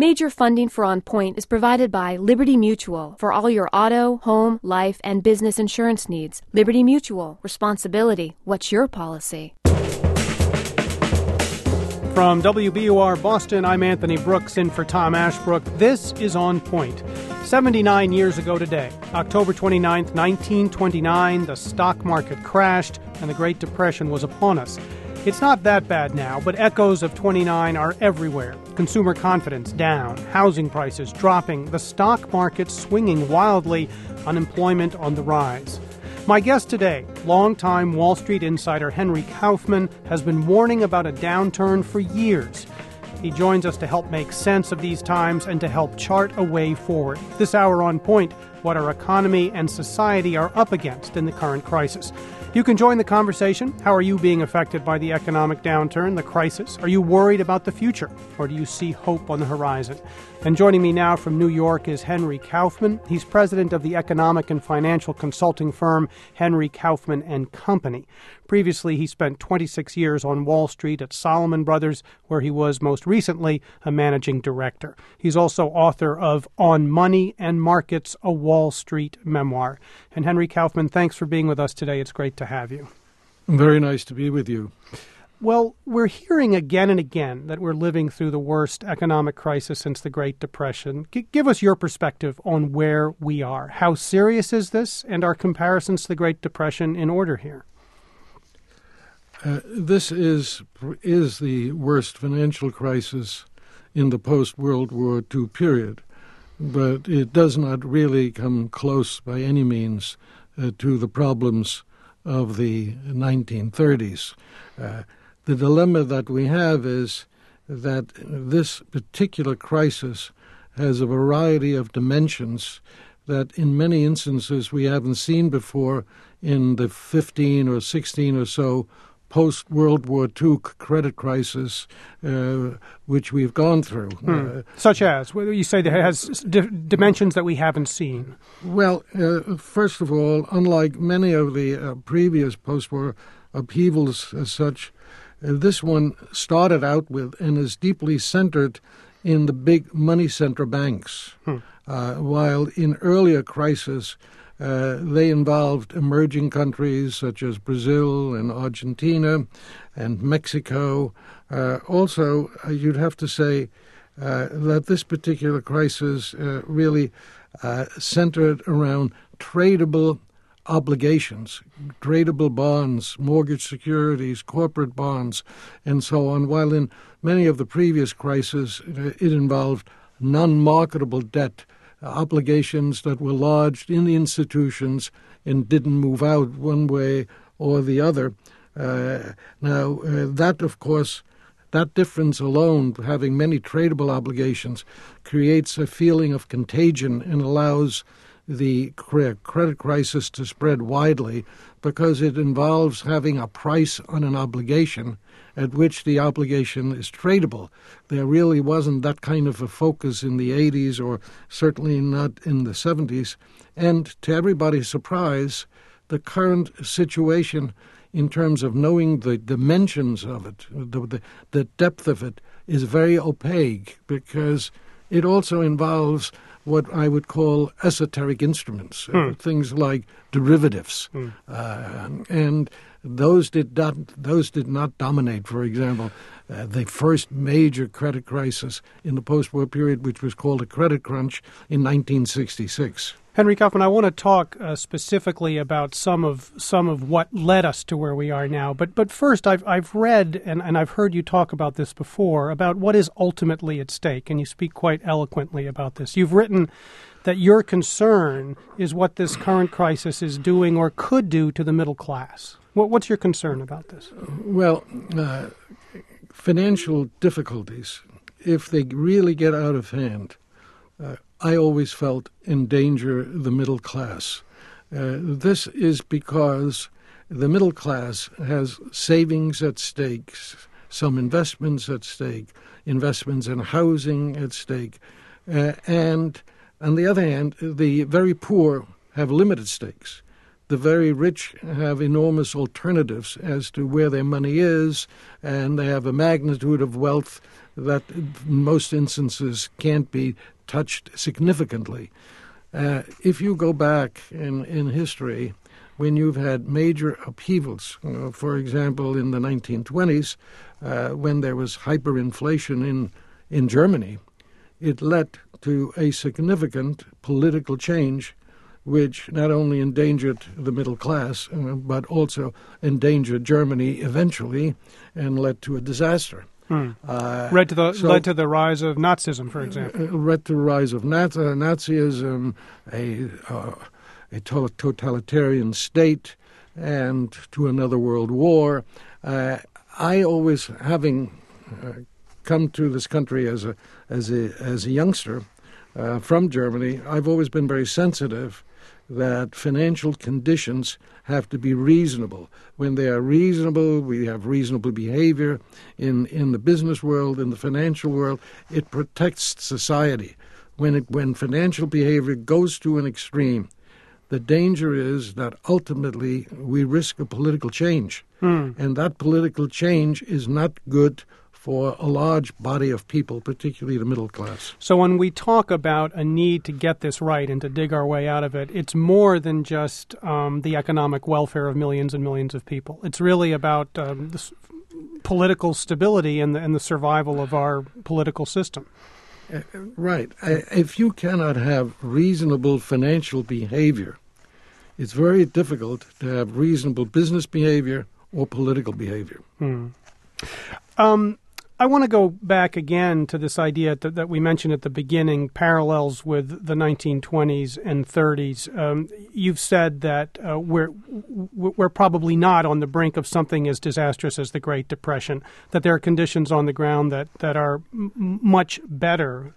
Major funding for On Point is provided by Liberty Mutual for all your auto, home, life, and business insurance needs. Liberty Mutual. Responsibility. What's your policy? From WBUR Boston, I'm Anthony Brooks in for Tom Ashbrook. This is On Point. 79 years ago today, October 29th, 1929, the stock market crashed and the Great Depression was upon us. It's not that bad now, but echoes of 29 are everywhere. Consumer confidence down, housing prices dropping, the stock market swinging wildly, unemployment on the rise. My guest today, longtime Wall Street insider Henry Kaufman, has been warning about a downturn for years. He joins us to help make sense of these times and to help chart a way forward. This hour On Point, what our economy and society are up against in the current crisis. You can join the conversation. How are you being affected by the economic downturn, the crisis? Are you worried about the future, or do you see hope on the horizon? And joining me now from New York is Henry Kaufman. He's president of the economic and financial consulting firm Henry Kaufman and Company. Previously, he spent 26 years on Wall Street at Salomon Brothers, where he was most recently a managing director. He's also author of On Money and Markets, a Wall Street memoir. And Henry Kaufman, thanks for being with us today. It's great to have you. Very nice to be with you. Well, we're hearing again and again that we're living through the worst economic crisis since the Great Depression. Give us your perspective on where we are. How serious is this, and are comparisons to the Great Depression in order here? This is the worst financial crisis in the post-World War II period, but it does not really come close by any means to the problems of the 1930s. The dilemma that we have is that this particular crisis has a variety of dimensions that in many instances we haven't seen before in the 15 or 16 or so post-World War II credit crisis which we've gone through. Such as? You say that it has dimensions that we haven't seen. Well, first of all, unlike many of the previous post-war upheavals as such, this one started out with and is deeply centered in the big money center banks, while in earlier crises they involved emerging countries such as Brazil and Argentina and Mexico. Also, you'd have to say that this particular crisis really centered around tradable obligations, tradable bonds, mortgage securities, corporate bonds, and so on, while in many of the previous crises it involved non-marketable debt, obligations that were lodged in the institutions and didn't move out one way or the other. That, of course, that difference alone, having many tradable obligations, creates a feeling of contagion and allows the credit crisis to spread widely because it involves having a price on an obligation at which the obligation is tradable. There really wasn't that kind of a focus in the 80s or certainly not in the 70s. And to everybody's surprise, the current situation in terms of knowing the dimensions of it, the depth of it, is very opaque because it also involves what I would call esoteric instruments, things like derivatives, and those did not dominate. For example, the first major credit crisis in the post-war period, which was called a credit crunch in 1966. Henry Kaufman, I want to talk specifically about some of what led us to where we are now. But first, I've read and I've heard you talk about this before about what is ultimately at stake, and you speak quite eloquently about this. You've written that your concern is what this current crisis is doing or could do to the middle class. What's your concern about this? Well, financial difficulties, if they really get out of hand, I always felt endanger the middle class. This is because the middle class has savings at stake, some investments at stake, investments in housing at stake, and on the other hand, the very poor have limited stakes. The very rich have enormous alternatives as to where their money is, and they have a magnitude of wealth that in most instances can't be touched significantly. If you go back in history, when you've had major upheavals, for example, in the 1920s, when there was hyperinflation in Germany, it led to a significant political change which not only endangered the middle class, but also endangered Germany eventually and led to a disaster. Led to the rise of Nazism, for example. Led to the rise of Nazism, a totalitarian state, and to another world war. I always, having come to this country as a youngster from Germany, I've always been very sensitive that financial conditions have to be reasonable. When they are reasonable, we have reasonable behavior in the business world, in the financial world. It protects society. When financial behavior goes to an extreme, the danger is that ultimately we risk a political change. And that political change is not good for a large body of people, particularly the middle class. So when we talk about a need to get this right and to dig our way out of it, it's more than just the economic welfare of millions and millions of people. It's really about this political stability and the survival of our political system. Right. If you cannot have reasonable financial behavior, it's very difficult to have reasonable business behavior or political behavior. I want to go back again to this idea that we mentioned at the beginning, parallels with the 1920s and 30s. You've said that we're probably not on the brink of something as disastrous as the Great Depression, that there are conditions on the ground that are much better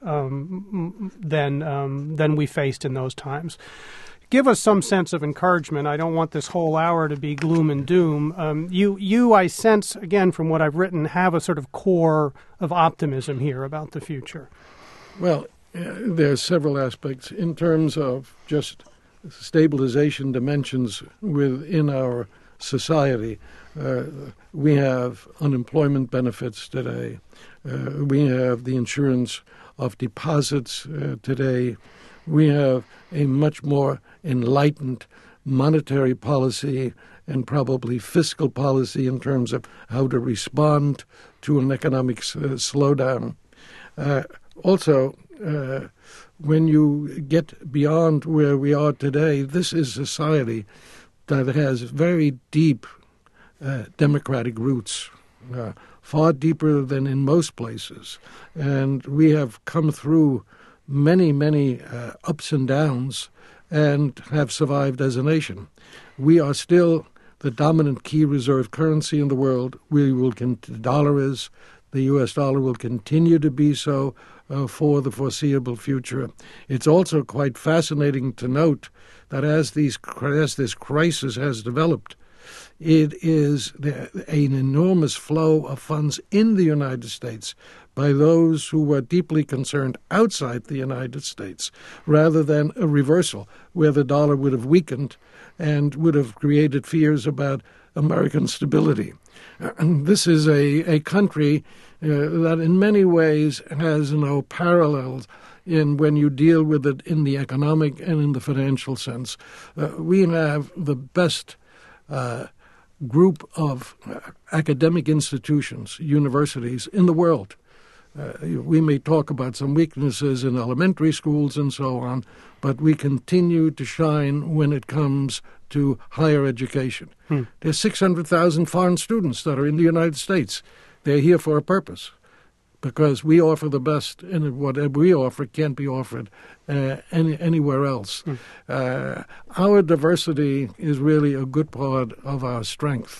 than we faced in those times. Give us some sense of encouragement. I don't want this whole hour to be gloom and doom. You, I sense, again, from what I've written, have a sort of core of optimism here about the future. Well, there are several aspects in terms of just stabilization dimensions within our society. We have unemployment benefits today. We have the insurance of deposits today. We have a much more enlightened monetary policy and probably fiscal policy in terms of how to respond to an economic slowdown. Also, when you get beyond where we are today, this is a society that has very deep democratic roots, far deeper than in most places. And we have come through many ups and downs and have survived as a nation. We are still the dominant key reserve currency in the world. The dollar is. The U.S. dollar will continue to be so for the foreseeable future. It's also quite fascinating to note that as this crisis has developed, it is an enormous flow of funds in the United States by those who were deeply concerned outside the United States, rather than a reversal where the dollar would have weakened and would have created fears about American stability. This is a country that in many ways has no parallels in when you deal with it in the economic and in the financial sense. We have the best group of academic institutions, universities in the world. We may talk about some weaknesses in elementary schools and so on, but we continue to shine when it comes to higher education. There's 600,000 foreign students that are in the United States. They're here for a purpose, because we offer the best, and whatever we offer can't be offered anywhere else. Our diversity is really a good part of our strength.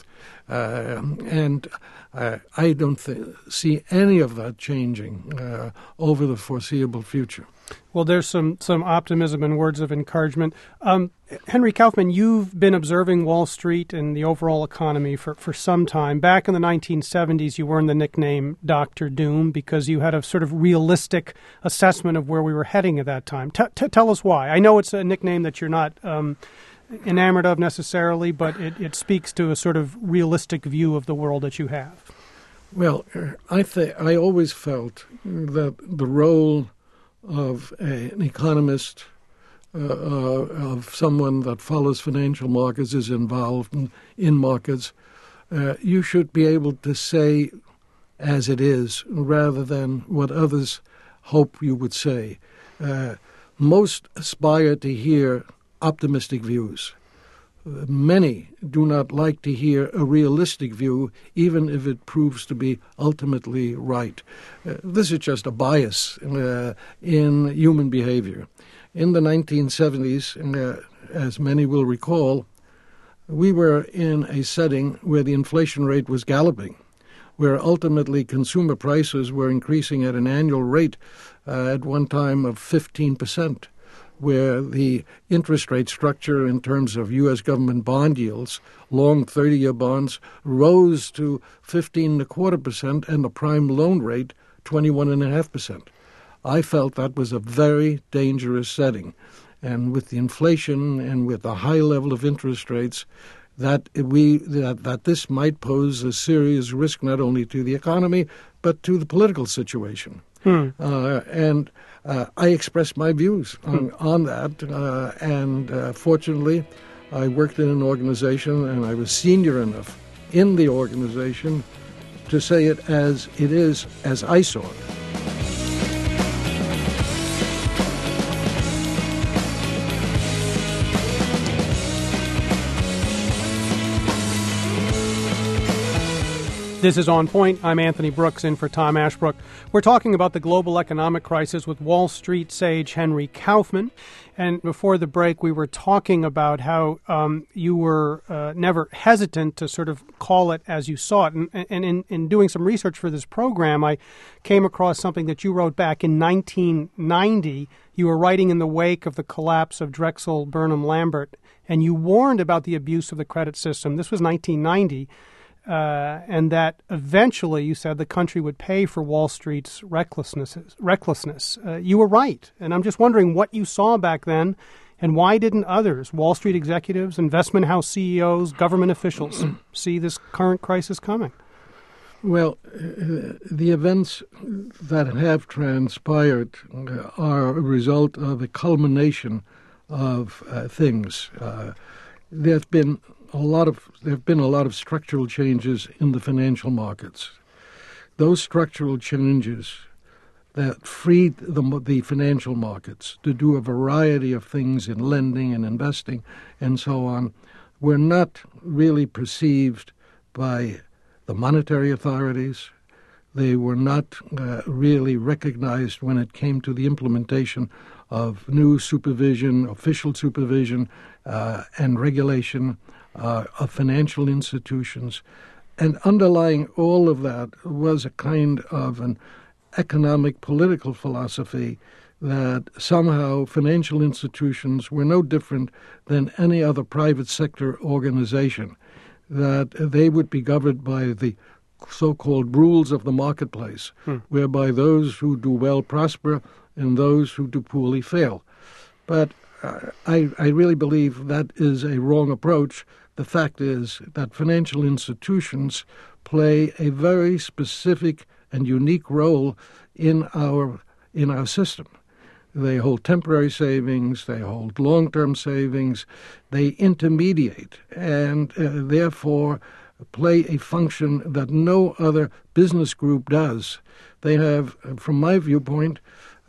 And I don't see any of that changing over the foreseeable future. Well, there's some optimism and words of encouragement. Henry Kaufman, you've been observing Wall Street and the overall economy for some time. Back in the 1970s, you earned the nickname Dr. Doom because you had a sort of realistic assessment of where we were heading at that time. Tell us why. I know it's a nickname that you're not enamored of necessarily, but it speaks to a sort of realistic view of the world that you have. Well, I always felt that the role of an economist, of someone that follows financial markets, is involved in markets. You should be able to say as it is rather than what others hope you would say. Most aspire to hear optimistic views. Many do not like to hear a realistic view, even if it proves to be ultimately right. This is just a bias in human behavior. In the 1970s, as many will recall, we were in a setting where the inflation rate was galloping, where ultimately consumer prices were increasing at an annual rate at one time of 15%. Where the interest rate structure in terms of U.S. government bond yields, long 30-year bonds, rose to 15.25%, and the prime loan rate 21.5%. I felt that was a very dangerous setting. And with the inflation and with the high level of interest rates, that this might pose a serious risk not only to the economy, but to the political situation. And I expressed my views on that, and fortunately, I worked in an organization, and I was senior enough in the organization to say it is, as I saw it. This is On Point. I'm Anthony Brooks, in for Tom Ashbrook. We're talking about the global economic crisis with Wall Street sage Henry Kaufman. And before the break, we were talking about how you were never hesitant to sort of call it as you saw it. And in doing some research for this program, I came across something that you wrote back in 1990. You were writing in the wake of the collapse of Drexel Burnham Lambert, and you warned about the abuse of the credit system. This was 1990. And that eventually, you said, the country would pay for Wall Street's recklessness. You were right. And I'm just wondering what you saw back then, and why didn't others, Wall Street executives, investment house CEOs, government officials, see this current crisis coming? Well, the events that have transpired are a result of a culmination of things. There have been a lot of structural changes in the financial markets. Those structural changes that freed the financial markets to do a variety of things in lending and investing and so on were not really perceived by the monetary authorities. They were not really recognized when it came to the implementation of new supervision, official supervision, and regulation of financial institutions. And underlying all of that was a kind of an economic political philosophy that somehow financial institutions were no different than any other private sector organization, that they would be governed by the so-called rules of the marketplace, whereby those who do well prosper and those who do poorly fail. But I really believe that is a wrong approach. The fact is that financial institutions play a very specific and unique role in our system. They hold temporary savings, they hold long-term savings, they intermediate, and therefore play a function that no other business group does. They have, from my viewpoint,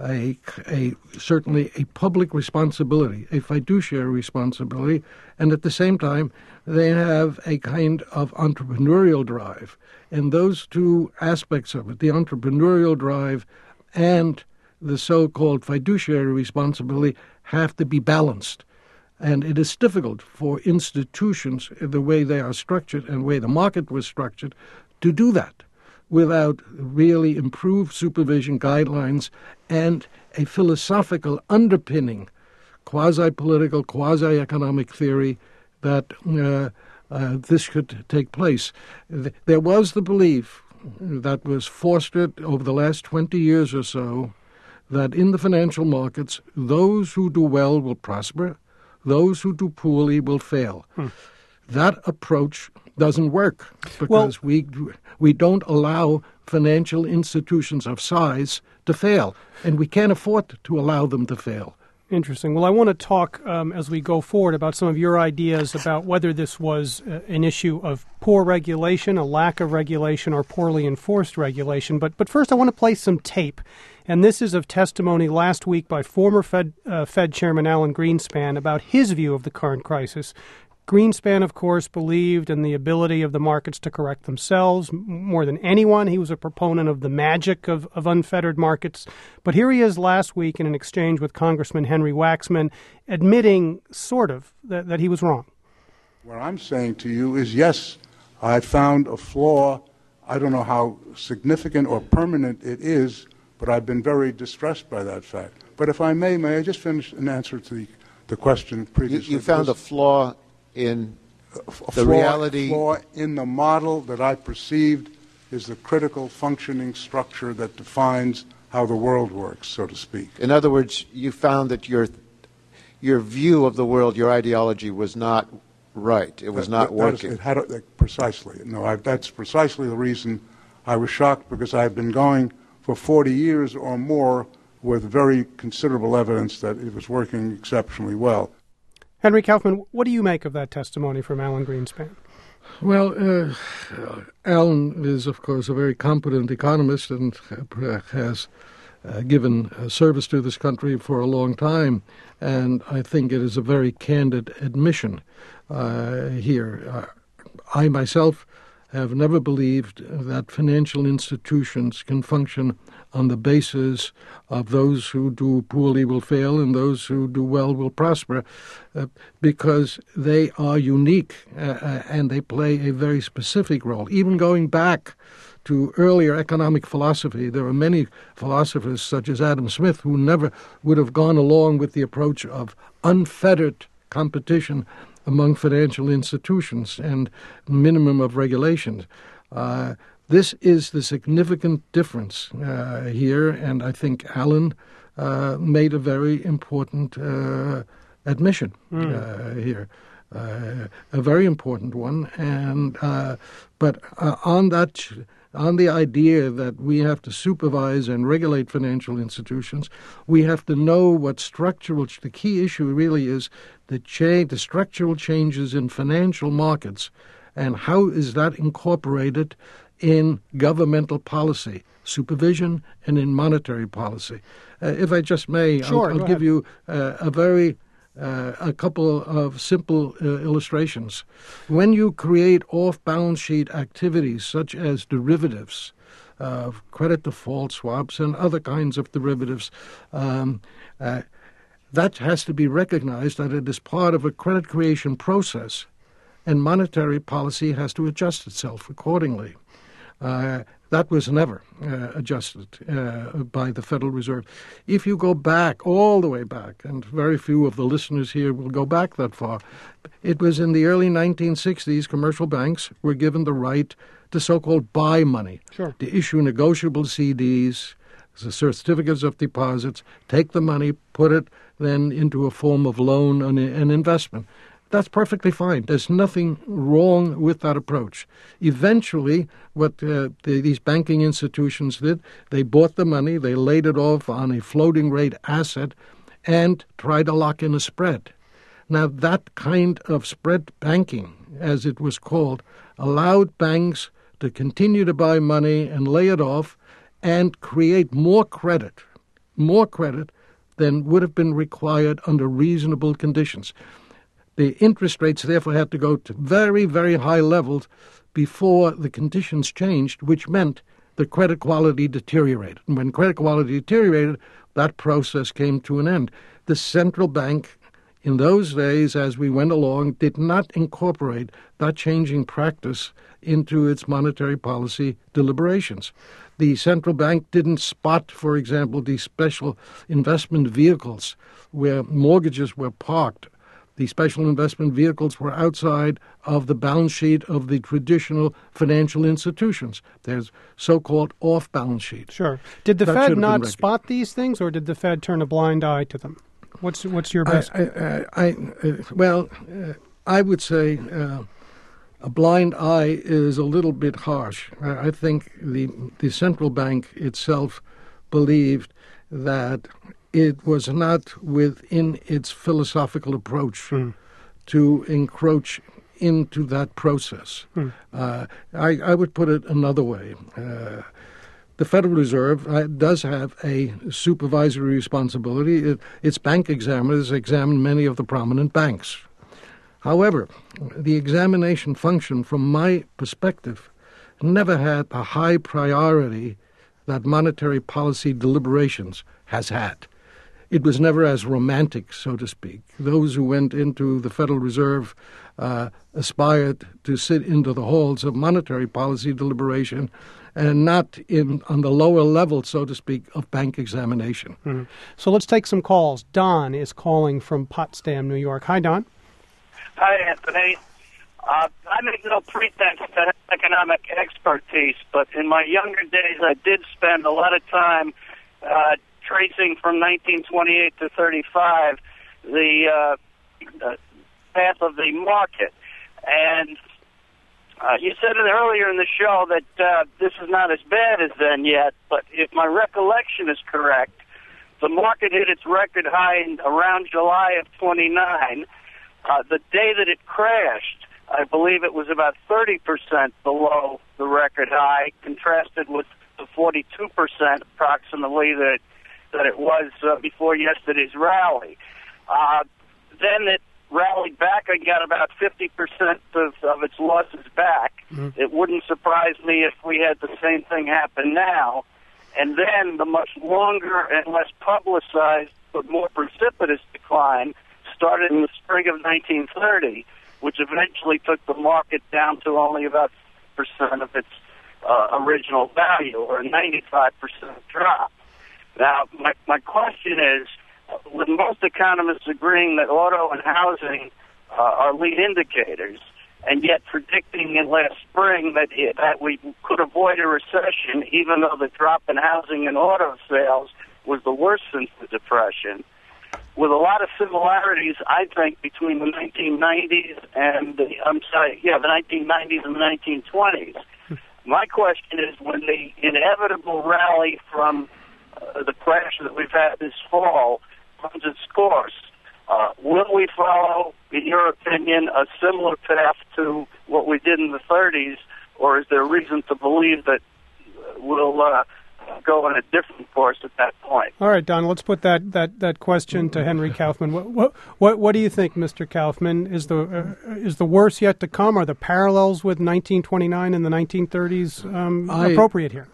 certainly a public responsibility, a fiduciary responsibility, and at the same time, they have a kind of entrepreneurial drive. And those two aspects of it, the entrepreneurial drive and the so-called fiduciary responsibility, have to be balanced. And it is difficult for institutions, the way they are structured and the way the market was structured, to do that without really improved supervision guidelines and a philosophical underpinning, quasi-political, quasi-economic theory that this could take place. There was the belief that was fostered over the last 20 years or so that in the financial markets, those who do well will prosper, those who do poorly will fail. That approach doesn't work because we don't allow financial institutions of size to fail, and we can't afford to allow them to fail. Interesting. Well, I want to talk as we go forward about some of your ideas about whether this was an issue of poor regulation, a lack of regulation, or poorly enforced regulation. But first, I want to play some tape. And this is of testimony last week by former Fed Chairman Alan Greenspan about his view of the current crisis. Greenspan, of course, believed in the ability of the markets to correct themselves. More than anyone, he was a proponent of the magic of unfettered markets. But here he is last week in an exchange with Congressman Henry Waxman, admitting, sort of, that he was wrong. What I'm saying to you is, yes, I found a flaw. I don't know how significant or permanent it is, but I've been very distressed by that fact. But if I may I just finish an answer to the question previously? You found a flaw in the reality? Flaw in the model that I perceived is the critical functioning structure that defines how the world works, so to speak. In other words, you found that your view of the world, your ideology was not right. It was not working. Precisely. No, that's precisely the reason I was shocked, because I've been going for 40 years or more with very considerable evidence that it was working exceptionally well. Henry Kaufman, what do you make of that testimony from Alan Greenspan? Well, Alan is, of course, a very competent economist and has given service to this country for a long time, and I think it is a very candid admission here. I myself have never believed that financial institutions can function on the basis of those who do poorly will fail and those who do well will prosper, because they are unique and they play a very specific role. Even going back to earlier economic philosophy, there are many philosophers such as Adam Smith who never would have gone along with the approach of unfettered competition among financial institutions and minimum of regulations. This is the significant difference here, and I think Alan made a very important admission here, a very important one. And but on the idea that we have to supervise and regulate financial institutions, we have to know what the key issue really is the structural changes in financial markets, and how is that incorporated in governmental policy, supervision, and in monetary policy. If I just may, sure, I'll give you a couple of simple illustrations. When you create off-balance sheet activities such as derivatives, credit default swaps and other kinds of derivatives, that has to be recognized that it is part of a credit creation process, and monetary policy has to adjust itself accordingly. That was never adjusted by the Federal Reserve. If you go back, all the way back, and very few of the listeners here will go back that far, it was in the early 1960s commercial banks were given the right to so-called buy money, sure, to issue negotiable CDs, the certificates of deposits, take the money, put it then into a form of loan and investment. That's perfectly fine. There's nothing wrong with that approach. Eventually, what these banking institutions did, they bought the money, they laid it off on a floating rate asset, and tried to lock in a spread. Now, that kind of spread banking, as it was called, allowed banks to continue to buy money and lay it off and create more credit than would have been required under reasonable conditions. The interest rates, therefore, had to go to very, very high levels before the conditions changed, which meant the credit quality deteriorated. And when credit quality deteriorated, that process came to an end. The central bank, in those days, as we went along, did not incorporate that changing practice into its monetary policy deliberations. The central bank didn't spot, for example, these special investment vehicles where mortgages were parked. The special investment vehicles were outside of the balance sheet of the traditional financial institutions. There's so-called off-balance sheet. Sure. Did the Fed not spot these things, or did the Fed turn a blind eye to them? What's your best? I would say a blind eye is a little bit harsh. I think the central bank itself believed that it was not within its philosophical approach to encroach into that process. I would put it another way. The Federal Reserve does have a supervisory responsibility. Its bank examiners examine many of the prominent banks. However, the examination function, from my perspective, never had the high priority that monetary policy deliberations has had. It was never as romantic, so to speak. Those who went into the Federal Reserve aspired to sit into the halls of monetary policy deliberation and not on the lower level, so to speak, of bank examination. Mm-hmm. So let's take some calls. Don is calling from Potsdam, New York. Hi, Don. Hi, Anthony. I make no pretense to economic expertise, but in my younger days, I did spend a lot of time tracing from 1928 to 35 the path of the market. And you said it earlier in the show that this is not as bad as then yet, but if my recollection is correct, the market hit its record high in around July of 29. The day that it crashed, I believe it was about 30% below the record high, contrasted with the 42% approximately that it was before yesterday's rally. Then it rallied back and got about 50% of its losses back. Mm-hmm. It wouldn't surprise me if we had the same thing happen now. And then the much longer and less publicized but more precipitous decline started in the spring of 1930, which eventually took the market down to only about 5% of its original value, or a 95% drop. Now, my question is, with most economists agreeing that auto and housing are lead indicators, and yet predicting in last spring that we could avoid a recession, even though the drop in housing and auto sales was the worst since the Depression, with a lot of similarities, I think, between the 1990s and the 1990s and the 1920s. My question is, when the inevitable rally from the crash that we've had this fall runs its course, will we follow, in your opinion, a similar path to what we did in the 30s, or is there reason to believe that we'll go on a different course at that point? All right, Don, let's put that question to Henry Kaufman. What do you think, Mr. Kaufman? Is the worst yet to come? Are the parallels with 1929 and the 1930s appropriate here?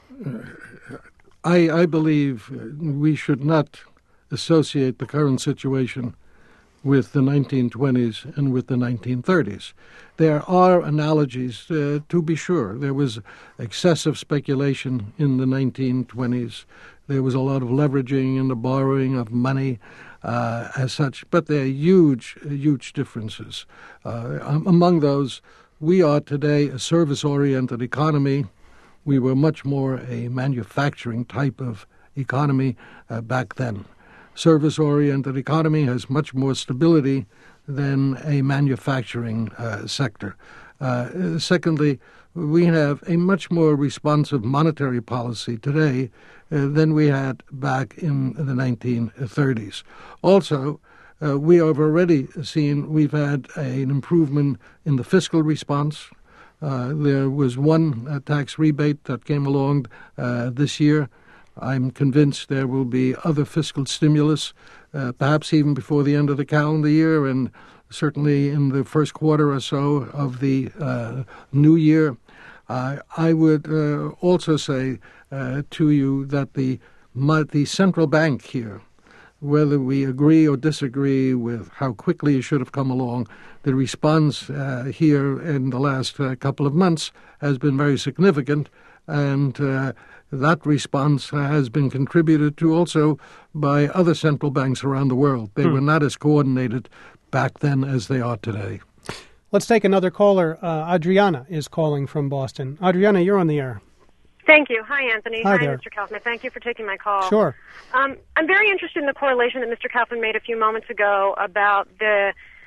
I believe we should not associate the current situation with the 1920s and with the 1930s. There are analogies, to be sure. There was excessive speculation in the 1920s. There was a lot of leveraging and the borrowing of money as such, but there are huge differences. Among those, we are today a service-oriented economy. We were much more a manufacturing type of economy back then. Service-oriented economy has much more stability than a manufacturing sector. Secondly, we have a much more responsive monetary policy today than we had back in the 1930s. Also, we have already seen we've had an improvement in the fiscal response. There was one tax rebate that came along this year. I'm convinced there will be other fiscal stimulus, perhaps even before the end of the calendar year, and certainly in the first quarter or so of the new year. I would also say to you that the central bank here, whether we agree or disagree with how quickly it should have come along, the response here in the last couple of months has been very significant, and that response has been contributed to also by other central banks around the world. They were not as coordinated back then as they are today. Let's take another caller. Adriana is calling from Boston. Adriana, you're on the air. Thank you. Hi, Anthony. Hi there. Mr. Kaufman. Thank you for taking my call. Sure. I'm very interested in the correlation that Mr. Kaufman made a few moments ago about the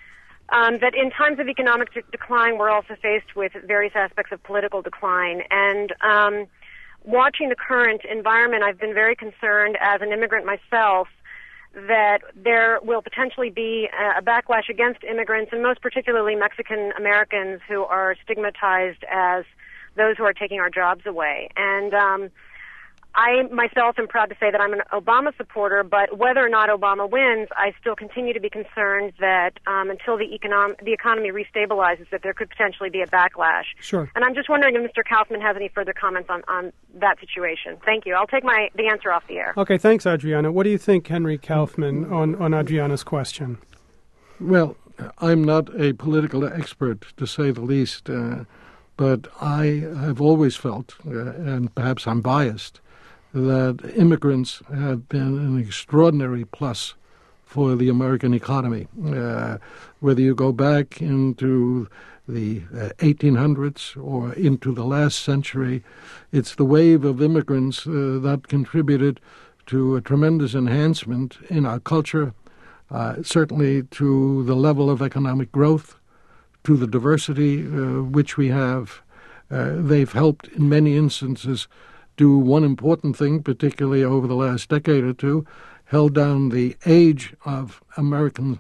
that in times of economic decline, we're also faced with various aspects of political decline. And watching the current environment, I've been very concerned as an immigrant myself that there will potentially be a backlash against immigrants, and most particularly Mexican Americans who are stigmatized as those who are taking our jobs away. And I myself am proud to say that I'm an Obama supporter, but whether or not Obama wins, I still continue to be concerned that until the economy restabilizes, that there could potentially be a backlash. Sure. And I'm just wondering if Mr. Kaufman has any further comments on that situation. Thank you. I'll take the answer off the air. Okay, thanks, Adriana. What do you think, Henry Kaufman, on Adriana's question? Well, I'm not a political expert, to say the least, but I have always felt, and perhaps I'm biased, that immigrants have been an extraordinary plus for the American economy. Whether you go back into the 1800s or into the last century, it's the wave of immigrants that contributed to a tremendous enhancement in our culture, certainly to the level of economic growth, to the diversity which we have. They've helped in many instances do one important thing, particularly over the last decade or two, held down the age of Americans,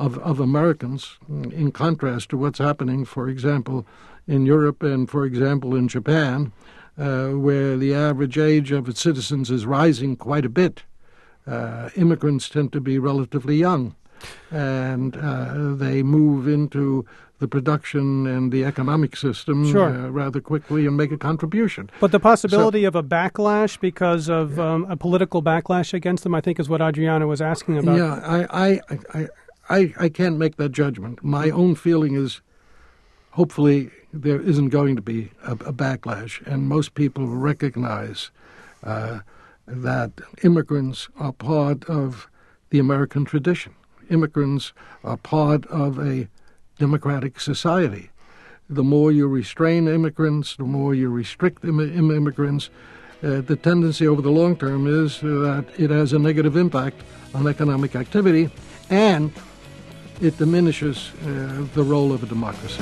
in contrast to what's happening, for example, in Europe and, for example, in Japan, where the average age of its citizens is rising quite a bit. Immigrants tend to be relatively young, and they move into the production and the economic system rather quickly and make a contribution. But the possibility of a backlash because of a political backlash against them, I think, is what Adriana was asking about. Yeah, I can't make that judgment. My own feeling is hopefully there isn't going to be a backlash, and most people recognize that immigrants are part of the American tradition. Immigrants are part of a democratic society. The more you restrain immigrants, the more you restrict immigrants, the tendency over the long term is that it has a negative impact on economic activity, and it diminishes the role of a democracy.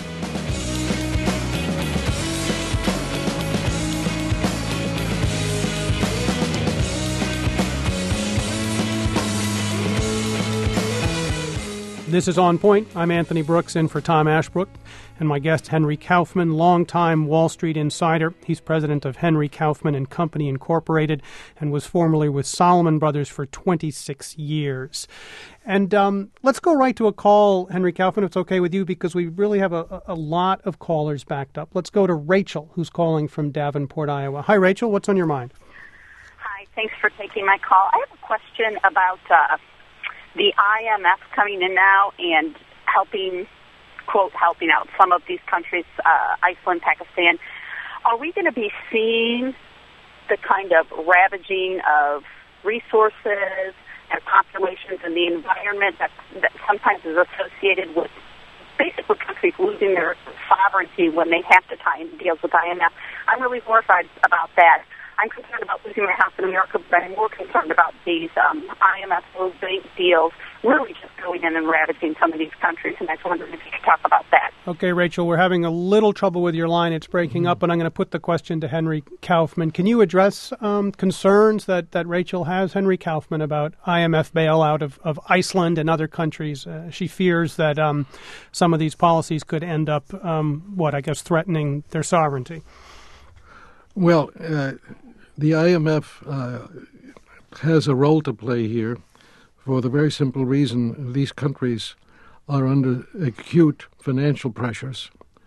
This is On Point. I'm Anthony Brooks, in for Tom Ashbrook, and my guest, Henry Kaufman, longtime Wall Street insider. He's president of Henry Kaufman and Company Incorporated and was formerly with Salomon Brothers for 26 years. And let's go right to a call, Henry Kaufman, if it's okay with you, because we really have a lot of callers backed up. Let's go to Rachel, who's calling from Davenport, Iowa. Hi, Rachel. What's on your mind? Hi. Thanks for taking my call. I have a question about the IMF coming in now and helping out some of these countries, Iceland, Pakistan. Are we going to be seeing the kind of ravaging of resources and populations and the environment that sometimes is associated with basically countries losing their sovereignty when they have to tie into deals with IMF? I'm really horrified about that. I'm concerned about losing my house in America, but I'm more concerned about these IMF World Bank deals really just going in and ravaging some of these countries, and I was wondering if you could talk about that. Okay, Rachel, we're having a little trouble with your line. It's breaking up, and I'm going to put the question to Henry Kaufman. Can you address concerns that Rachel has, Henry Kaufman, about IMF bailout of Iceland and other countries? She fears that some of these policies could end up, threatening their sovereignty. Well, the IMF has a role to play here for the very simple reason these countries are under acute financial pressures.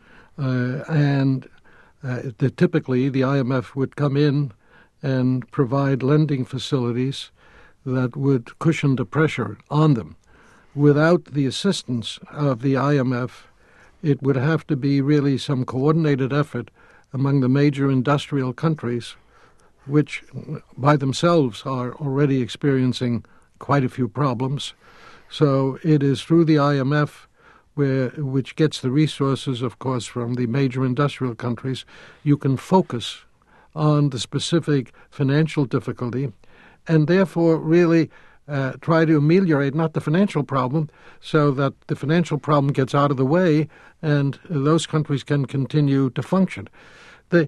And typically the IMF would come in and provide lending facilities that would cushion the pressure on them. Without the assistance of the IMF, it would have to be really some coordinated effort among the major industrial countries, which by themselves are already experiencing quite a few problems. So it is through the IMF, which gets the resources, of course, from the major industrial countries, you can focus on the specific financial difficulty and therefore really try to ameliorate not the financial problem, so that the financial problem gets out of the way and those countries can continue to function. The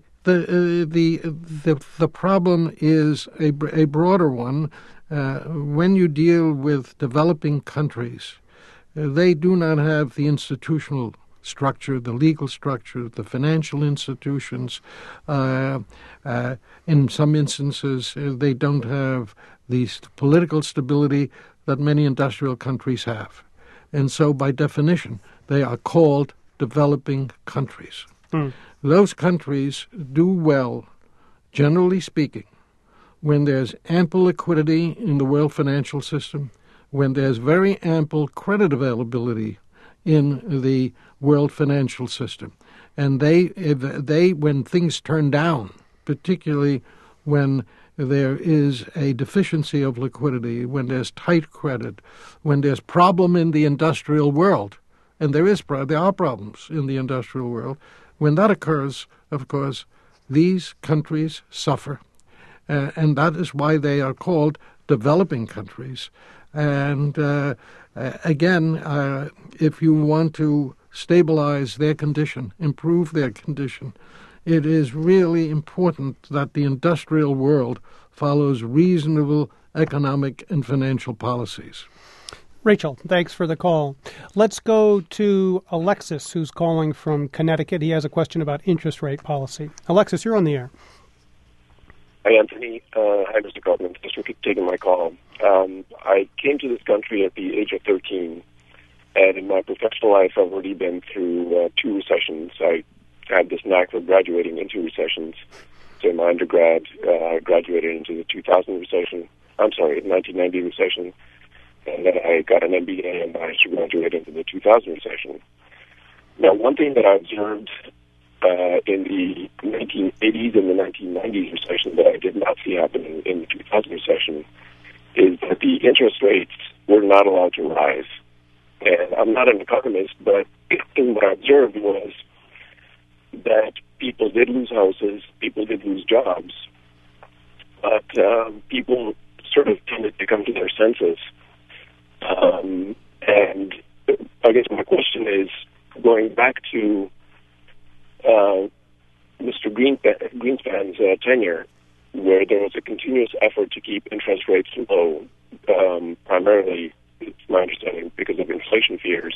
problem is a broader one. When you deal with developing countries, they do not have the institutional structure, the legal structure, the financial institutions. In some instances, they don't have the political stability that many industrial countries have. And so, by definition, they are called developing countries. Those countries do well, generally speaking, when there's ample liquidity in the world financial system, when there's very ample credit availability in the world financial system. And they when things turn down, particularly when there is a deficiency of liquidity, when there's tight credit, when there's problem in the industrial world, and there are problems in the industrial world, when that occurs, of course, these countries suffer. And that is why they are called developing countries. And again, if you want to stabilize their condition, improve their condition, it is really important that the industrial world follows reasonable economic and financial policies. Rachel, thanks for the call. Let's go to Alexis, who's calling from Connecticut. He has a question about interest rate policy. Alexis, you're on the air. Hi, Anthony. Hi, Mr. Kaufman. Thanks for taking my call. I came to this country at the age of 13, and in my professional life, I've already been through 2 recessions. I had this knack for graduating into recessions. So in my undergrad, I graduated into the 1990 recession, and then I got an MBA and managed to graduate into the 2000 recession. Now, one thing that I observed in the 1980s and the 1990s recession that I did not see happening in the 2000 recession is that the interest rates were not allowed to rise. And I'm not an economist, but what I observed was that people did lose houses, people did lose jobs, but people sort of tended to come to their senses. And I guess my question is, going back to Mr. Greenspan's tenure, where there was a continuous effort to keep interest rates low, primarily, it's my understanding, because of inflation fears.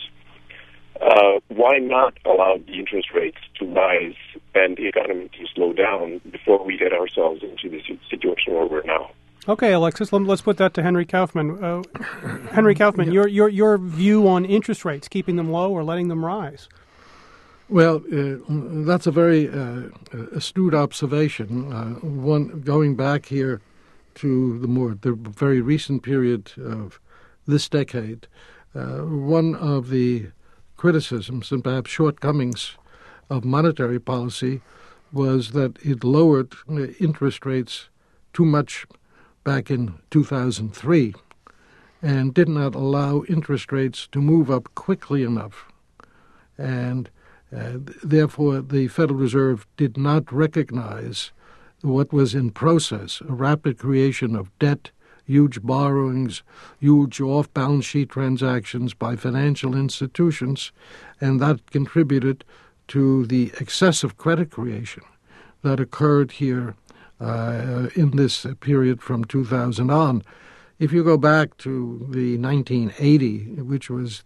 Why not allow the interest rates to rise and the economy to slow down before we get ourselves into the situation where we're now? Okay, Alexis, let's put that to Henry Kaufman. Henry Kaufman, your view on interest rates, keeping them low or letting them rise? Well, that's a very astute observation. One going back here to the very recent period of this decade, one of the criticisms and perhaps shortcomings of monetary policy was that it lowered interest rates too much back in 2003 and did not allow interest rates to move up quickly enough. And therefore, the Federal Reserve did not recognize what was in process, a rapid creation of debt, huge borrowings, huge off-balance sheet transactions by financial institutions, and that contributed to the excessive credit creation that occurred here in this period from 2000 on. If you go back to the 1980, which was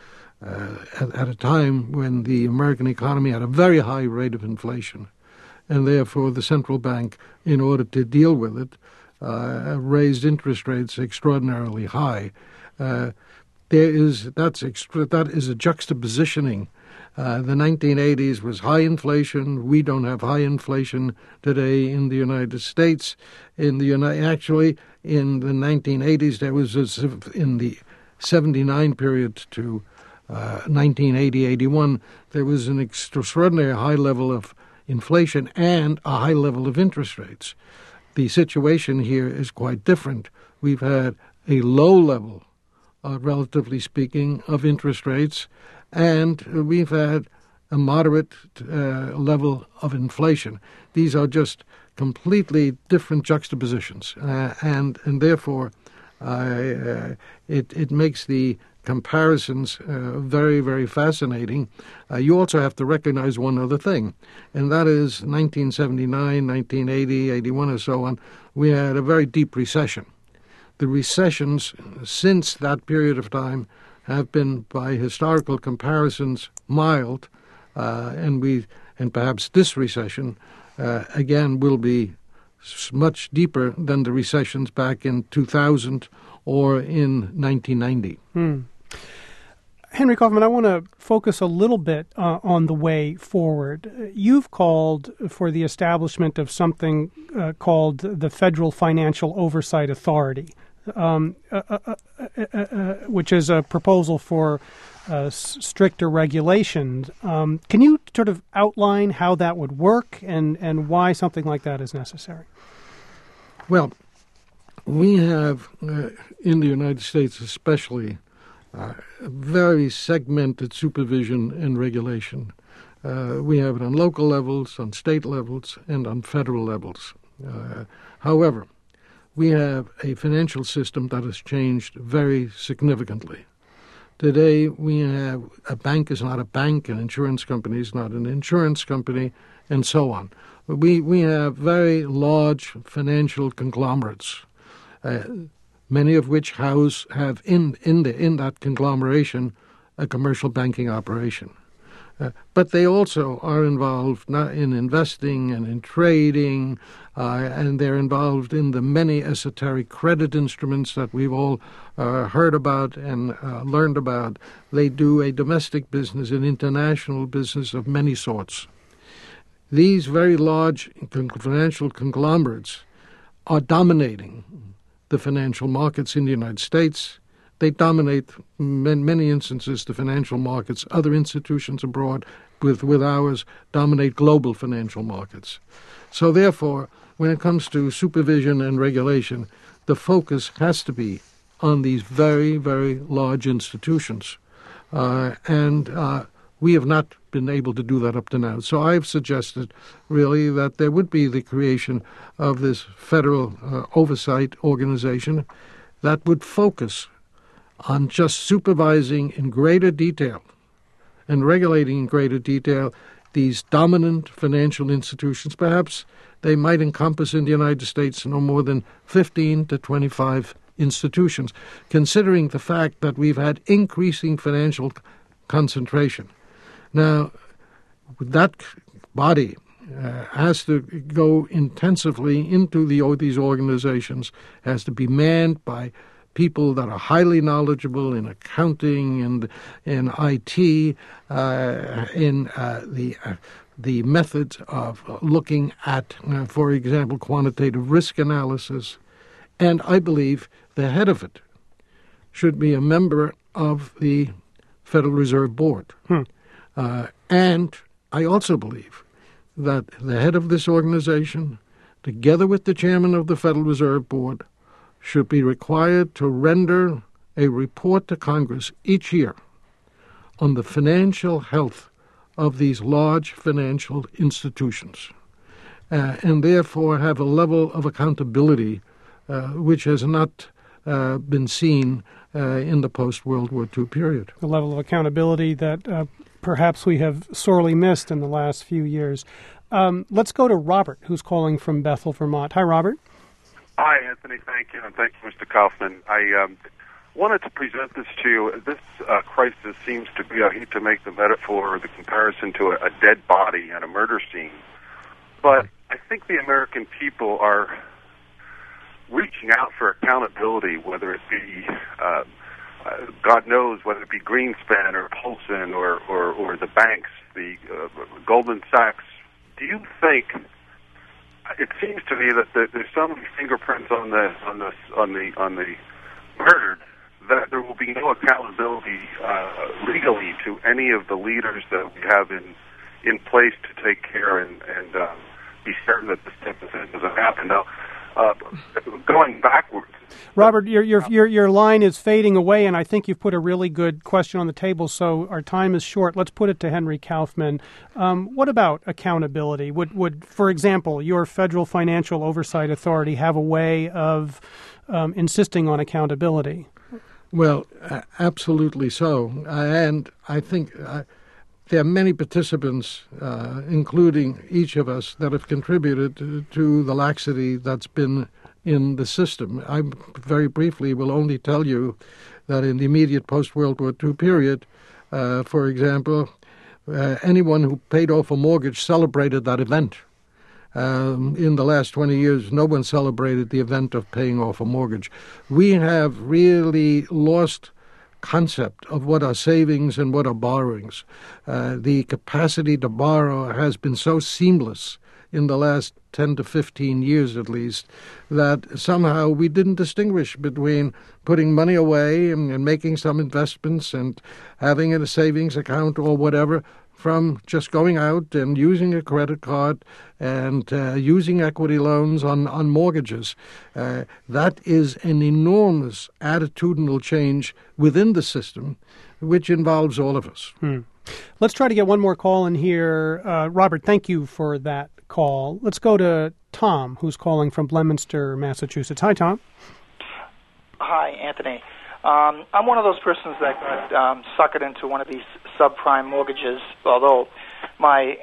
at a time when the American economy had a very high rate of inflation, and therefore the central bank, in order to deal with it, raised interest rates extraordinarily high. That is a juxtapositioning. The 1980s was high inflation. We don't have high inflation today in the United States. Actually, in the 1980s, there was in the 79 period to 1980-81, there was an extraordinary high level of inflation and a high level of interest rates. The situation here is quite different. We've had a low level, relatively speaking, of interest rates, and we've had a moderate level of inflation. These are just completely different juxtapositions, and therefore It makes the comparisons very, very fascinating. You also have to recognize one other thing, and that is 1979, 1980, 81 or so on, we had a very deep recession. The recessions since that period of time have been, by historical comparisons, mild, and perhaps this recession, again, will be much deeper than the recessions back in 2000 or in 1990. Henry Kaufman, I want to focus a little bit on the way forward. You've called for the establishment of something called the Federal Financial Oversight Authority, which is a proposal for stricter regulations. Can you sort of outline how that would work and why something like that is necessary? Well, we have, in the United States especially, very segmented supervision and regulation. We have it on local levels, on state levels, and on federal levels. However, we have a financial system that has changed very significantly. Today, we have a bank is not a bank, an insurance company is not an insurance company, and so on. We have very large financial conglomerates, many of which have in that conglomeration a commercial banking operation. But they also are involved not in investing and in trading, and they're involved in the many esoteric credit instruments that we've all heard about and learned about. They do a domestic business, an international business of many sorts. These very large financial conglomerates are dominating the financial markets in the United States. They dominate, in many instances, the financial markets. Other institutions abroad with ours dominate global financial markets. So therefore, when it comes to supervision and regulation, the focus has to be on these very, very large institutions. And we have not been able to do that up to now. So I've suggested, really, that there would be the creation of this federal oversight organization that would focus on just supervising in greater detail and regulating in greater detail these dominant financial institutions. Perhaps they might encompass in the United States no more than 15 to 25 institutions, considering the fact that we've had increasing financial concentration. Now, that body has to go intensively into these organizations, has to be manned by people that are highly knowledgeable in accounting and in IT, in the methods of looking at, for example, quantitative risk analysis. And I believe the head of it should be a member of the Federal Reserve Board. And I also believe that the head of this organization, together with the chairman of the Federal Reserve Board, should be required to render a report to Congress each year on the financial health of these large financial institutions, and therefore have a level of accountability which has not been seen in the post-World War II period. The level of accountability that perhaps we have sorely missed in the last few years. Let's go to Robert, who's calling from Bethel, Vermont. Hi, Robert. Hi, Anthony. Thank you, and thank you, Mr. Kaufman. I wanted to present this to you. This crisis seems to be, I hate to make the metaphor or the comparison to a dead body at a murder scene, but I think the American people are reaching out for accountability, whether it be, God knows, whether it be Greenspan or Paulson or the banks, the Goldman Sachs. Do you think? It seems to me that there's so many fingerprints on the murdered that there will be no accountability legally to any of the leaders that we have in place to take care and be certain that this type of thing doesn't happen. Now, going backwards, Robert, your line is fading away, and I think you've put a really good question on the table, so our time is short. Let's put it to Henry Kaufman. What about accountability? Would, for example, your Federal Financial Oversight Authority have a way of insisting on accountability. Well, absolutely so. And I think there are many participants, including each of us, that have contributed to the laxity that's been in the system. I very briefly will only tell you that in the immediate post-World War II period, for example, anyone who paid off a mortgage celebrated that event. In the last 20 years, no one celebrated the event of paying off a mortgage. We have really lost concept of what are savings and what are borrowings. The capacity to borrow has been so seamless in the last 10 to 15 years at least, that somehow we didn't distinguish between putting money away and making some investments and having a savings account or whatever from just going out and using a credit card and using equity loans on mortgages. That is an enormous attitudinal change within the system, which involves all of us. Let's try to get one more call in here. Robert, thank you for that call. Let's go to Tom, who's calling from Leominster, Massachusetts. Hi, Tom. Hi, Anthony. I'm one of those persons that got suckered into one of these subprime mortgages, although my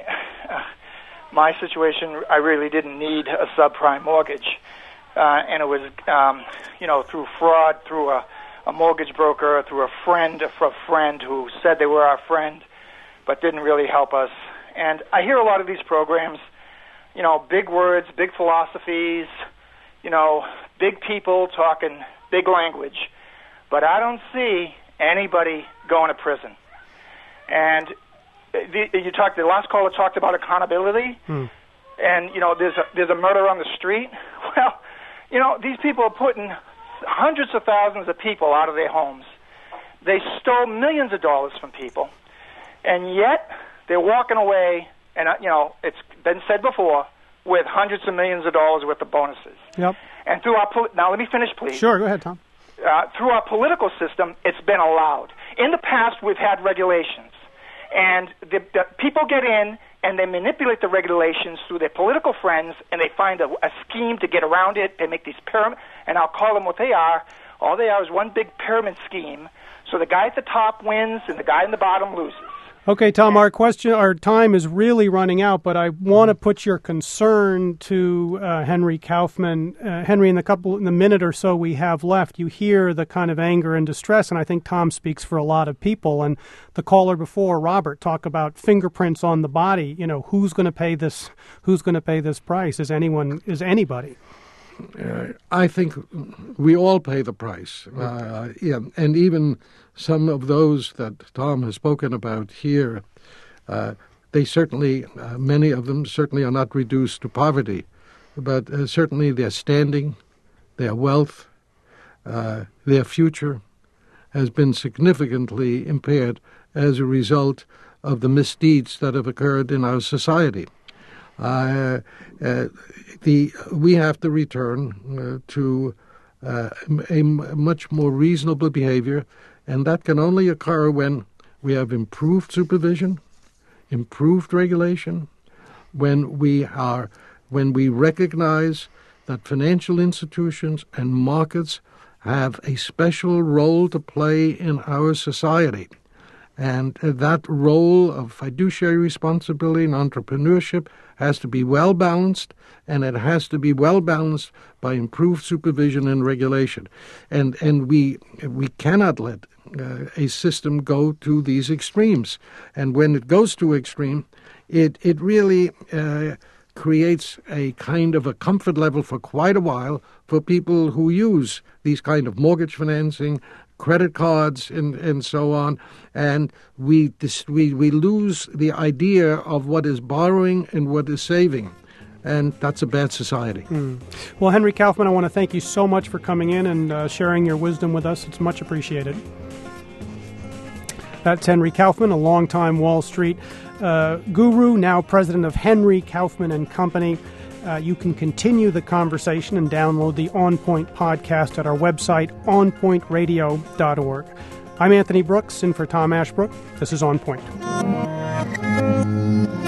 situation, I really didn't need a subprime mortgage. And it was, through fraud, through a mortgage broker, through a friend who said they were our friend, but didn't really help us. And I hear a lot of these programs, big words, big philosophies, big people talking big language, but I don't see anybody going to prison. And the last caller talked about accountability, and there's a murder on the street. Well, these people are putting hundreds of thousands of people out of their homes. They stole millions of dollars from people, and yet they're walking away. And it's been said before, with hundreds of millions of dollars worth of bonuses. Yep. And through now let me finish, please. Sure, go ahead, Tom. Through our political system, it's been allowed. In the past, we've had regulations, and the people get in and they manipulate the regulations through their political friends, and they find a scheme to get around it. They make these pyramid, and I'll call them what they are. All they are is one big pyramid scheme. So the guy at the top wins, and the guy in the bottom loses. Okay, Tom, our time is really running out, but I want to put your concern to Henry Kaufman. Henry, in the minute or so we have left, you hear the kind of anger and distress, and I think Tom speaks for a lot of people. And the caller before, Robert, talk about fingerprints on the body. Who's going to pay this? Who's going to pay this price? Is anybody? I think we all pay the price. And even some of those that Tom has spoken about here, they certainly, many of them certainly are not reduced to poverty, but certainly their standing, their wealth, their future has been significantly impaired as a result of the misdeeds that have occurred in our society. We have to return to a much more reasonable behavior, and that can only occur when we have improved supervision, improved regulation, when we recognize that financial institutions and markets have a special role to play in our society. And that role of fiduciary responsibility and entrepreneurship has to be well balanced, and it has to be well balanced by improved supervision and regulation. And we cannot let a system go to these extremes. And when it goes to extreme, it really creates a kind of a comfort level for quite a while for people who use these kind of mortgage financing, credit cards, and so on, and we lose the idea of what is borrowing and what is saving, and that's a bad society. Well, Henry Kaufman, I want to thank you so much for coming in and sharing your wisdom with us. It's much appreciated. That's Henry Kaufman, a longtime Wall Street guru, now president of Henry Kaufman and Company. You can continue the conversation and download the On Point podcast at our website, onpointradio.org. I'm Anthony Brooks, in for Tom Ashbrook. This is On Point.